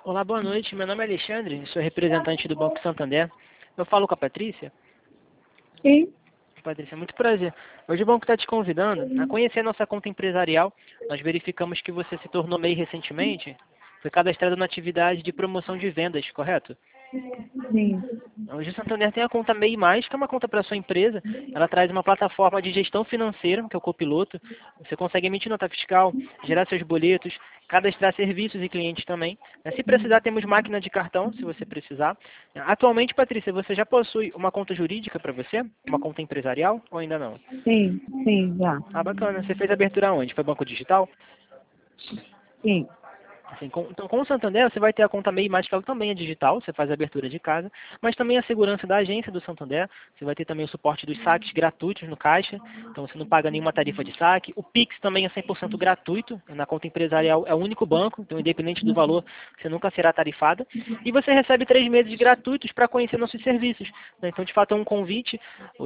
Olá, boa noite. Meu nome é Alexandre, sou representante do Banco Santander. Eu falo com a Patrícia. Sim, Patrícia, muito prazer. Hoje o banco está te convidando a conhecer a nossa conta empresarial. Nós verificamos que você se tornou MEI recentemente. Foi cadastrado na atividade de promoção de vendas, correto? sim. Hoje o Santander tem a conta MEI+, que é uma conta para sua empresa. Ela traz uma plataforma de gestão financeira, que é o Copiloto. Você consegue emitir nota fiscal, gerar seus boletos, cadastrar serviços e clientes também. Se precisar, temos máquina de cartão, se você precisar. Atualmente, Patrícia, você já possui uma conta jurídica para você? Uma conta empresarial ou ainda não? Sim, já. Ah, bacana. Você fez a abertura onde? Foi banco digital? Sim, Assim, então, com o Santander, você vai ter a conta MEI+, que ela também é digital, você faz a abertura de casa, mas também a segurança da agência do Santander, você vai ter também o suporte dos saques gratuitos no caixa, então você não paga nenhuma tarifa de saque. O Pix também é 100% gratuito, na conta empresarial é o único banco, então independente do valor, você nunca será tarifada. E você recebe 3 meses gratuitos para conhecer nossos serviços, né? Então, de fato, é um convite.